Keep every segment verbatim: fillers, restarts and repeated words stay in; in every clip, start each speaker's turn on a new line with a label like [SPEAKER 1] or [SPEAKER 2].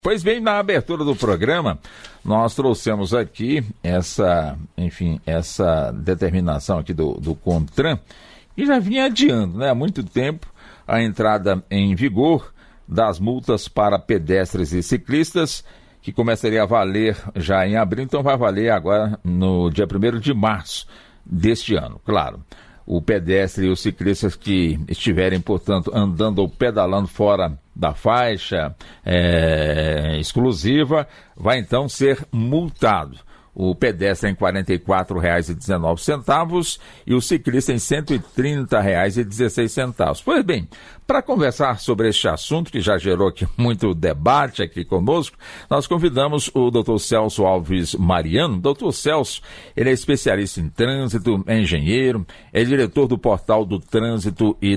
[SPEAKER 1] Pois bem, na abertura do programa, nós trouxemos aqui essa, enfim, essa determinação aqui do, do CONTRAN, que já vinha adiando, né, há muito tempo, a entrada em vigor das multas para pedestres e ciclistas, que começaria a valer já em abril, então vai valer agora no dia primeiro de março deste ano, claro. O pedestre e os ciclistas que estiverem, portanto, andando ou pedalando fora da faixa é, exclusiva, vai então ser multado. O pedestre em quarenta e quatro reais e dezenove centavos e o ciclista em cento e trinta reais e dezesseis centavos. Pois bem, para conversar sobre este assunto, que já gerou aqui muito debate aqui conosco, nós convidamos o doutor Celso Alves Mariano. doutor Celso, ele é especialista em trânsito, é engenheiro, é diretor do portal do trânsito e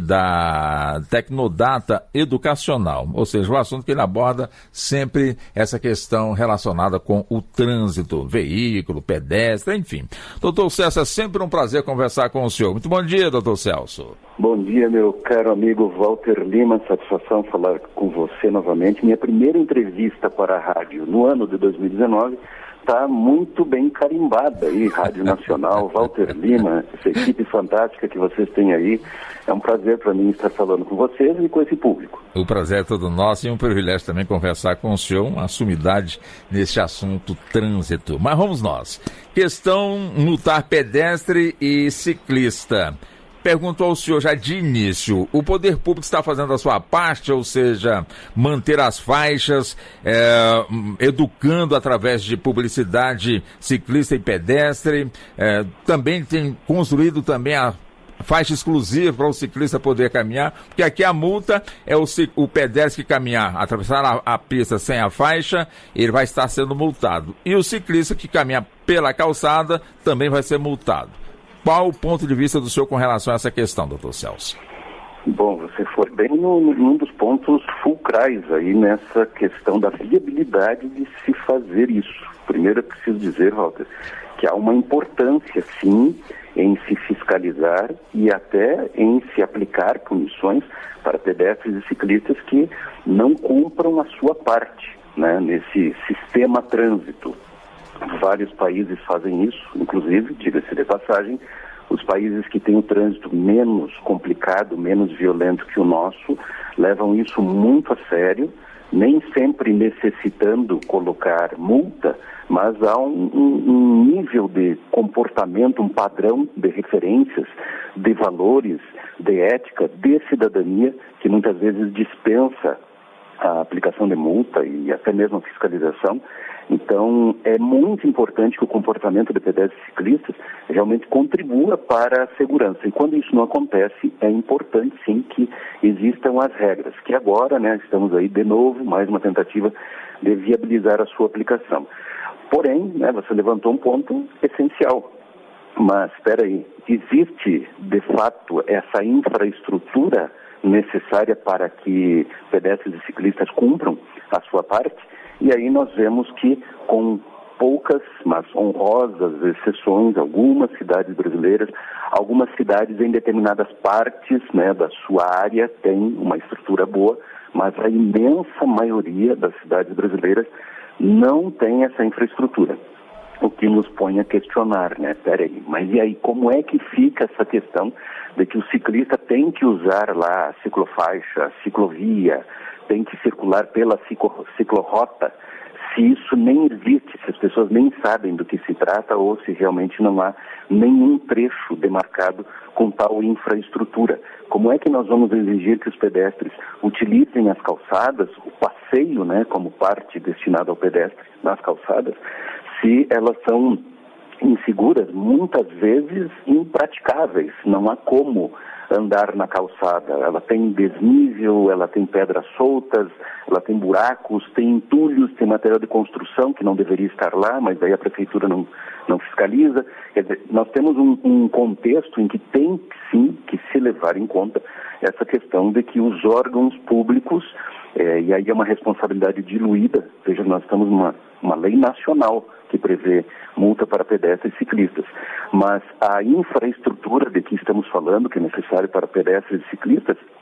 [SPEAKER 1] da Tecnodata Educacional, ou seja, o assunto que ele aborda sempre essa questão relacionada com o trânsito, veículo, pedestre, enfim. doutor Celso, é sempre um prazer conversar com o senhor. Muito bom dia, doutor Celso.
[SPEAKER 2] Bom dia, meu caro amigo Walter Lima, satisfação falar com você novamente. Minha primeira entrevista para a rádio no ano de dois mil e dezenove está muito bem carimbada aí, Rádio Nacional, Walter Lima, essa equipe fantástica que vocês têm aí. É um prazer para mim estar falando com vocês e com esse público.
[SPEAKER 1] O prazer é todo nosso e um privilégio também conversar com o senhor, uma sumidade nesse assunto trânsito. Mas vamos nós. Questão multar pedestre e ciclista. Pergunto ao senhor já de início, o poder público está fazendo a sua parte, ou seja, manter as faixas, é, educando através de publicidade ciclista e pedestre, é, também tem construído também a faixa exclusiva para o ciclista poder caminhar, porque aqui a multa é o, o pedestre que caminhar, atravessar a, a pista sem a faixa, ele vai estar sendo multado. E o ciclista que caminhar pela calçada também vai ser multado. Qual o ponto de vista do senhor com relação a essa questão, doutor Celso?
[SPEAKER 2] Bom, você foi bem no, num dos pontos fulcrais aí nessa questão da viabilidade de se fazer isso. Primeiro, eu preciso dizer, Walter, que há uma importância, sim, em se fiscalizar e até em se aplicar punições para pedestres e ciclistas que não cumpram a sua parte, né, nesse sistema trânsito. Vários países fazem isso, inclusive, diga-se de passagem, os países que têm o trânsito menos complicado, menos violento que o nosso, levam isso muito a sério, nem sempre necessitando colocar multa, mas há um, um, um nível de comportamento, um padrão de referências, de valores, de ética, de cidadania, que muitas vezes dispensa a aplicação de multa e até mesmo a fiscalização. Então, é muito importante que o comportamento de pedestres e ciclistas realmente contribua para a segurança. E quando isso não acontece, é importante, sim, que existam as regras, que agora, né, estamos aí de novo, mais uma tentativa de viabilizar a sua aplicação. Porém, né, você levantou um ponto essencial. Mas, espera aí, existe, de fato, essa infraestrutura necessária para que pedestres e ciclistas cumpram a sua parte? E aí nós vemos que, com poucas, mas honrosas exceções, algumas cidades brasileiras, algumas cidades em determinadas partes, né, da sua área têm uma estrutura boa, mas a imensa maioria das cidades brasileiras não tem essa infraestrutura. O que nos põe a questionar, né? Peraí, mas e aí, como é que fica essa questão de que o ciclista tem que usar lá a ciclofaixa, a ciclovia, tem que circular pela ciclo, ciclorrota, se isso nem existe, se as pessoas nem sabem do que se trata ou se realmente não há nenhum trecho demarcado com tal infraestrutura? Como é que nós vamos exigir que os pedestres utilizem as calçadas, o passeio, né, como parte destinada ao pedestre nas calçadas, se elas são inseguras, muitas vezes impraticáveis? Não há como andar na calçada. Ela tem desnível, ela tem pedras soltas, ela tem buracos, tem entulhos, tem material de construção que não deveria estar lá, mas aí a prefeitura não, não fiscaliza. Quer dizer, nós temos um, um contexto em que tem, sim, que se levar em conta essa questão de que os órgãos públicos, é, e aí é uma responsabilidade diluída, veja, nós estamos numa uma lei nacional que prevê multa para pedestres e ciclistas, mas a infraestrutura de que estamos falando, que é necessária para pedestres e ciclistas,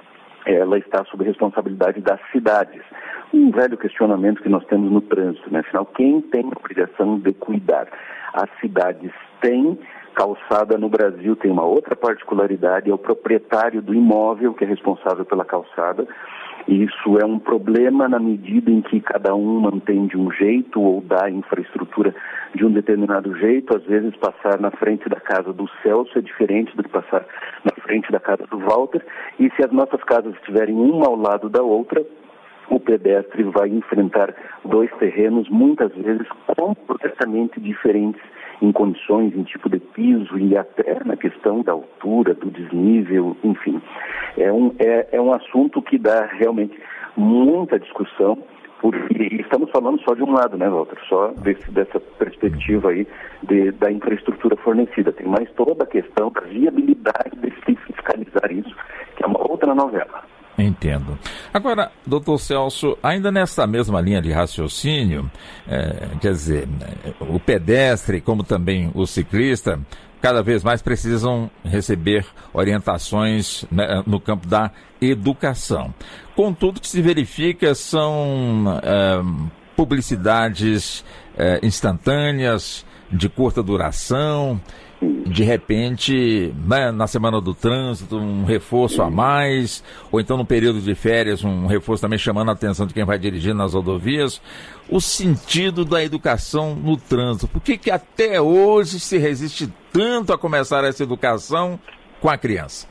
[SPEAKER 2] ela está sob responsabilidade das cidades. Um velho questionamento que nós temos no trânsito, né? Afinal, quem tem a obrigação de cuidar? As cidades têm, calçada no Brasil tem uma outra particularidade, é o proprietário do imóvel que é responsável pela calçada. Isso é um problema na medida em que cada um mantém de um jeito ou dá infraestrutura de um determinado jeito. Às vezes passar na frente da casa do Celso é diferente do que passar na frente da casa do Walter. E se as nossas casas estiverem uma ao lado da outra, o pedestre vai enfrentar dois terrenos muitas vezes completamente diferentes em condições, em tipo de piso e até na questão da altura, do desnível, enfim. É um, é, é um assunto que dá realmente muita discussão, porque estamos falando só de um lado, né, Walter? Só desse, dessa perspectiva aí de, da infraestrutura fornecida. Tem mais toda a questão da viabilidade de se fiscalizar isso, que é uma outra novela.
[SPEAKER 1] Entendo. Agora, doutor Celso, ainda nessa mesma linha de raciocínio, é, quer dizer, o pedestre, como também o ciclista, cada vez mais precisam receber orientações, né, no campo da educação. Contudo, o que se verifica são é, publicidades é, instantâneas, de curta duração. De repente, né, na semana do trânsito, um reforço a mais, ou então no período de férias, um reforço também chamando a atenção de quem vai dirigir nas rodovias. O sentido da educação no trânsito. Por que que até hoje se resiste tanto a começar essa educação com a criança?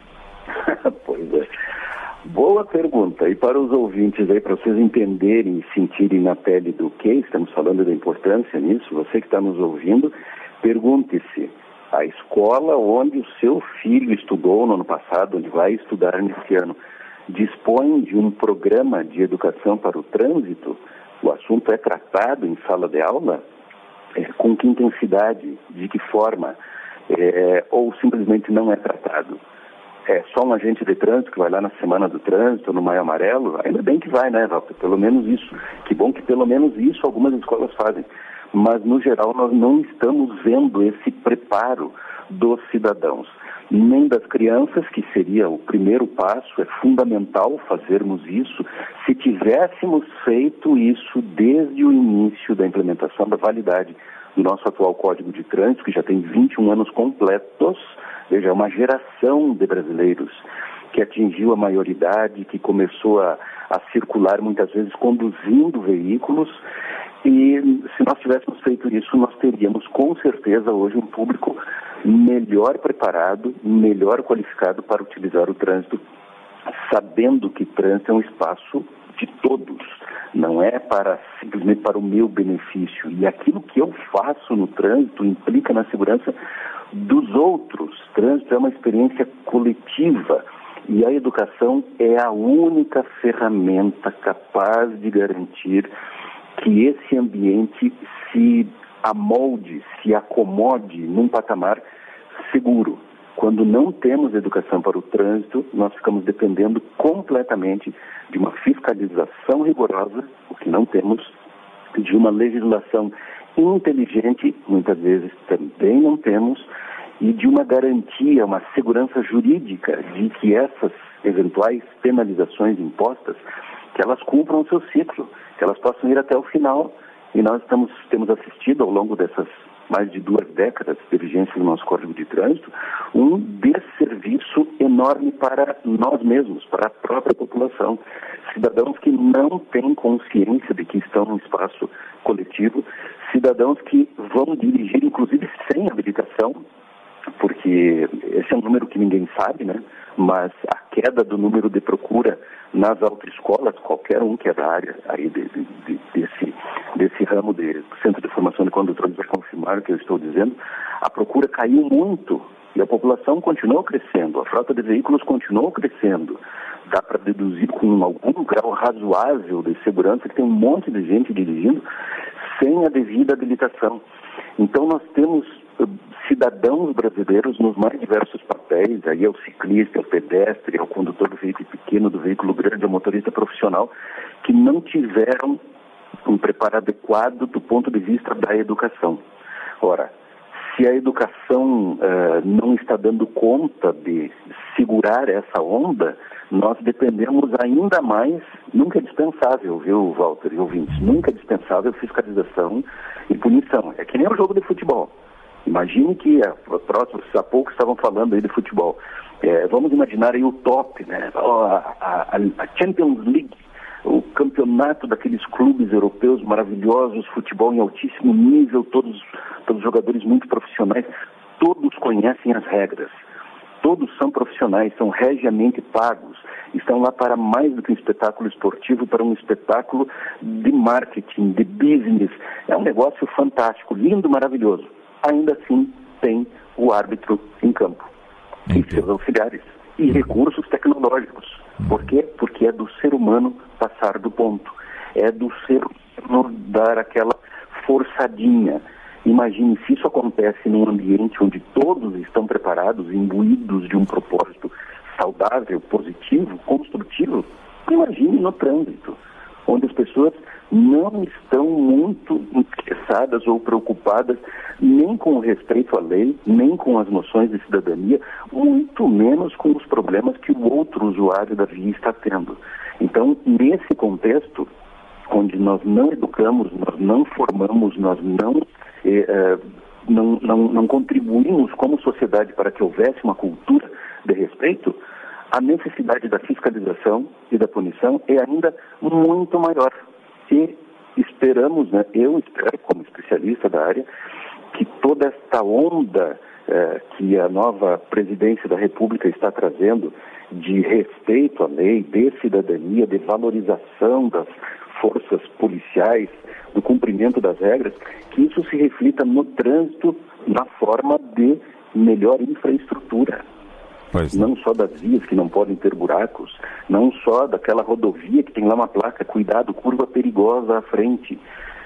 [SPEAKER 2] Pois é. Boa pergunta. E para os ouvintes aí, para vocês entenderem e sentirem na pele do que estamos falando, da importância nisso, você que está nos ouvindo, pergunte-se: a escola onde o seu filho estudou no ano passado, onde vai estudar nesse ano, dispõe de um programa de educação para o trânsito? O assunto é tratado em sala de aula? É, com que intensidade? De que forma? É, ou simplesmente não é tratado? É só um agente de trânsito que vai lá na semana do trânsito, no Maio Amarelo? Ainda bem que vai, né, Walter? Pelo menos isso. Que bom que pelo menos isso algumas escolas fazem. Mas, no geral, nós não estamos vendo esse preparo dos cidadãos, nem das crianças, que seria o primeiro passo. É fundamental fazermos isso. Se tivéssemos feito isso desde o início da implementação da validade do nosso atual Código de Trânsito, que já tem vinte e um anos completos, veja, é uma geração de brasileiros que atingiu a maioridade, que começou a, a circular muitas vezes conduzindo veículos. E se nós tivéssemos feito isso, nós teríamos com certeza hoje um público melhor preparado, melhor qualificado para utilizar o trânsito, sabendo que trânsito é um espaço de todos, não é para simplesmente para o meu benefício. E aquilo que eu faço no trânsito implica na segurança dos outros. Trânsito é uma experiência coletiva e a educação é a única ferramenta capaz de garantir que esse ambiente se amolde, se acomode num patamar seguro. Quando não temos educação para o trânsito, nós ficamos dependendo completamente de uma fiscalização rigorosa, o que não temos, de uma legislação inteligente, muitas vezes também não temos, e de uma garantia, uma segurança jurídica de que essas eventuais penalizações impostas, que elas cumpram o seu ciclo, que elas possam ir até o final. E nós estamos, temos assistido ao longo dessas mais de duas décadas de vigência do nosso Código de Trânsito, um desserviço enorme para nós mesmos, para a própria população. Cidadãos que não têm consciência de que estão num espaço coletivo, cidadãos que vão dirigir, inclusive, sem habilitação, porque esse é um número que ninguém sabe, né? Mas a queda do número de procura nas autoescolas, qualquer um que é da área aí de, de, de, desse, desse ramo de Centro de Formação de Condutores vai confirmar o que eu estou dizendo, a procura caiu muito e a população continuou crescendo, a frota de veículos continuou crescendo. Dá para deduzir com algum grau razoável de segurança que tem um monte de gente dirigindo sem a devida habilitação. Então nós temos cidadãos brasileiros nos mais diversos papéis, aí é o ciclista, é o pedestre, é o condutor do veículo pequeno, do veículo grande, é o motorista profissional, que não tiveram um preparo adequado do ponto de vista da educação. Ora, se a educação uh, não está dando conta de segurar essa onda, nós dependemos ainda mais, nunca é dispensável, viu, Walter e ouvintes, nunca é dispensável fiscalização e punição. É que nem um jogo de futebol. Imagine que, a, a, há pouco estavam falando aí de futebol. É, vamos imaginar aí o top, né? A, a, a Champions League, o campeonato daqueles clubes europeus maravilhosos, futebol em altíssimo nível, todos, todos jogadores muito profissionais, todos conhecem as regras. Todos são profissionais, são regiamente pagos, estão lá para mais do que um espetáculo esportivo, para um espetáculo de marketing, de business. É um negócio fantástico, lindo, maravilhoso. Ainda assim, tem o árbitro em campo e seus auxiliares e recursos tecnológicos. Por quê? Porque é do ser humano passar do ponto. É do ser humano dar aquela forçadinha. Imagine se isso acontece num ambiente onde todos estão preparados, imbuídos de um propósito saudável, positivo, construtivo. Imagine no trânsito, onde as pessoas não estão muito interessadas ou preocupadas nem com o respeito à lei, nem com as noções de cidadania, muito menos com os problemas que o outro usuário da via está tendo. Então, nesse contexto, onde nós não educamos, nós não formamos, nós não, eh, eh, não, não, não contribuímos como sociedade para que houvesse uma cultura de respeito, a necessidade da fiscalização e da punição é ainda muito maior. E esperamos, né, eu espero, como especialista da área, que toda esta onda eh, que a nova presidência da República está trazendo de respeito à lei, de cidadania, de valorização das forças policiais, do cumprimento das regras, que isso se reflita no trânsito, na forma de melhor infraestrutura. Não só das vias que não podem ter buracos, não só daquela rodovia que tem lá uma placa, cuidado, curva perigosa à frente.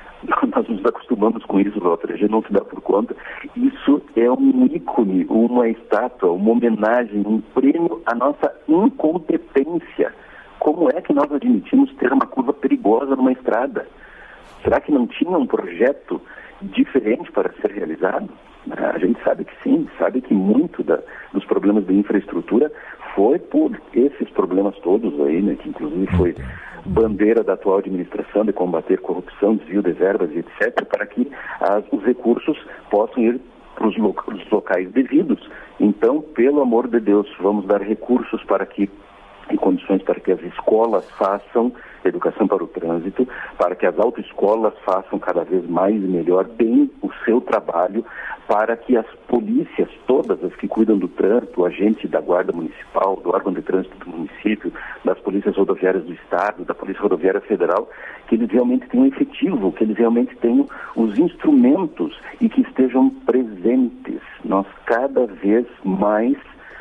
[SPEAKER 2] Nós nos acostumamos com isso, Walter, a gente não se dá por conta. Isso é um ícone, uma estátua, uma homenagem, um prêmio à nossa incompetência. Como é que nós admitimos ter uma curva perigosa numa estrada? Será que não tinha um projeto diferente para ser realizado? A gente sabe que sim, sabe que muito da, dos problemas de infraestrutura foi por esses problemas todos aí, né, que inclusive foi bandeira da atual administração de combater corrupção, desvio de verbas e etcétera, para que as, os recursos possam ir para os lo, locais devidos. Então, pelo amor de Deus, vamos dar recursos para que e condições para que as escolas façam educação para o trânsito, para que as autoescolas façam cada vez mais e melhor bem o seu trabalho, para que as polícias, todas as que cuidam do trânsito, o agente da Guarda Municipal, do órgão de trânsito do município, das polícias rodoviárias do Estado, da Polícia Rodoviária Federal, que eles realmente tenham efetivo, que eles realmente tenham os instrumentos e que estejam presentes. Nós cada vez mais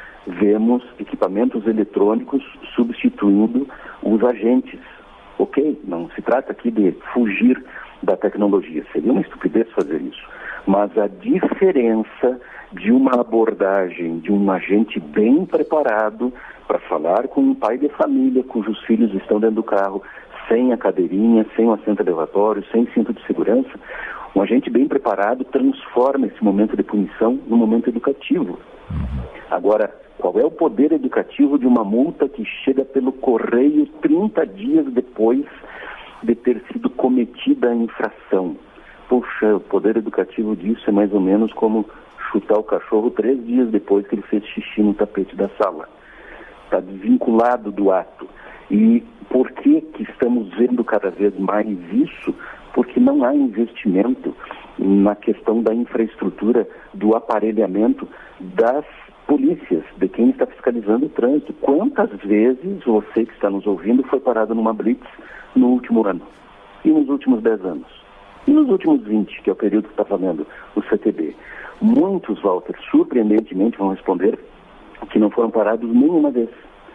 [SPEAKER 2] vemos equipamentos eletrônicos substituindo os agentes. Ok, não se trata aqui de fugir da tecnologia, seria uma estupidez fazer isso. Mas a diferença de uma abordagem de um agente bem preparado para falar com um pai de família cujos filhos estão dentro do carro, sem a cadeirinha, sem o assento elevatório, sem cinto de segurança, um agente bem preparado transforma esse momento de punição num momento educativo. Agora, qual é o poder educativo de uma multa que chega pelo correio trinta dias depois de ter sido cometida a infração? Puxa, o poder educativo disso é mais ou menos como chutar o cachorro três dias depois que ele fez xixi no tapete da sala. Está desvinculado do ato. E por que que estamos vendo cada vez mais isso? Porque não há investimento na questão da infraestrutura, do aparelhamento das polícias, de quem está fiscalizando o trânsito. Quantas vezes você que está nos ouvindo foi parado numa blitz no último ano? E nos últimos dez anos? E nos últimos vinte, que é o período que está falando o C T B? Muitos, Walter, surpreendentemente vão responder que não foram parados nenhuma vez.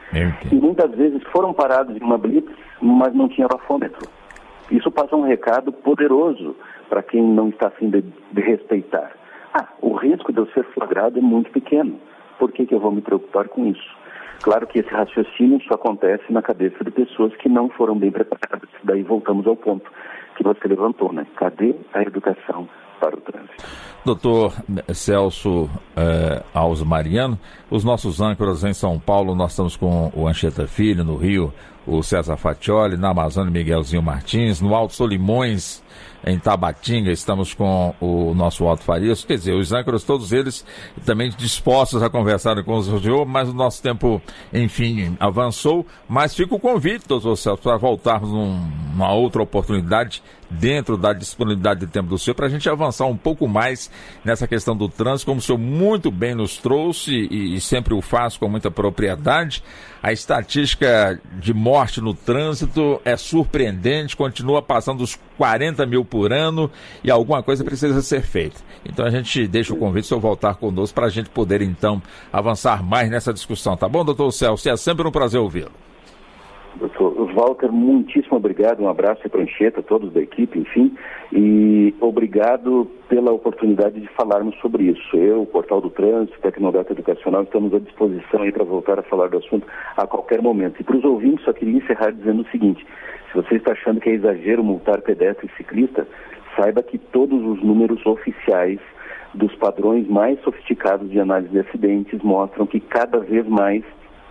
[SPEAKER 2] E muitas vezes foram parados em uma blitz, mas não tinha bafômetro. Isso passa um recado poderoso para quem não está afim de, de respeitar. Ah, o risco de eu ser flagrado é muito pequeno. Por que que eu vou me preocupar com isso? Claro que esse raciocínio só acontece na cabeça de pessoas que não foram bem preparadas. Daí voltamos ao ponto. que você levantou, né? Cadê a educação para o trânsito?
[SPEAKER 1] Doutor Celso eh, Alves Mariano, os nossos âncoras em São Paulo, nós estamos com o Anchieta Filho, no Rio, o César Fatioli, na Amazônia, Miguelzinho Martins, no Alto Solimões, em Tabatinga, estamos com o nosso Alto Farias, quer dizer, os âncoras, todos eles também dispostos a conversar com o senhor, mas o nosso tempo, enfim, avançou, mas fica o convite, doutor Celso, para voltarmos num, numa outra oportunidade, dentro da disponibilidade de tempo do senhor, para a gente avançar um pouco mais nessa questão do trânsito, como o senhor muito bem nos trouxe e, e sempre o faz com muita propriedade. A estatística de morte no trânsito é surpreendente, continua passando os quarenta mil por ano e alguma coisa precisa ser feita. Então a gente deixa o convite, o senhor voltar conosco para a gente poder então avançar mais nessa discussão, tá bom, doutor Celso? É sempre um prazer ouvi-lo.
[SPEAKER 2] Doutor Walter, muitíssimo obrigado, um abraço para a Anchieta, todos da equipe, enfim, e obrigado pela oportunidade de falarmos sobre isso. Eu, o Portal do Trânsito, Tecnodata Educacional, estamos à disposição aí para voltar a falar do assunto a qualquer momento. E para os ouvintes, só queria encerrar dizendo o seguinte: se você está achando que é exagero multar pedestre e ciclista, saiba que todos os números oficiais dos padrões mais sofisticados de análise de acidentes mostram que cada vez mais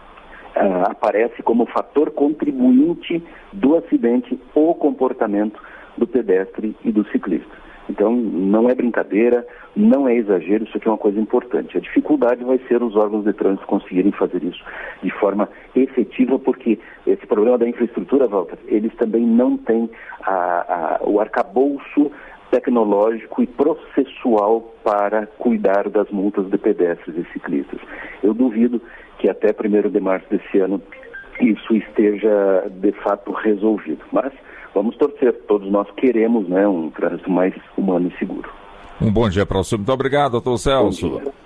[SPEAKER 2] Uh, aparece como fator contribuinte do acidente o comportamento do pedestre e do ciclista. Então, não é brincadeira, não é exagero, isso aqui é uma coisa importante. A dificuldade vai ser os órgãos de trânsito conseguirem fazer isso de forma efetiva, porque esse problema da infraestrutura, Walter, eles também não têm a, a, o arcabouço tecnológico e processual para cuidar das multas de pedestres e ciclistas. Eu duvido que até primeiro de março desse ano isso esteja de fato resolvido. Mas vamos torcer, todos nós queremos, né, um trânsito mais humano e seguro.
[SPEAKER 1] Um bom dia para o senhor. Muito obrigado, doutor Celso.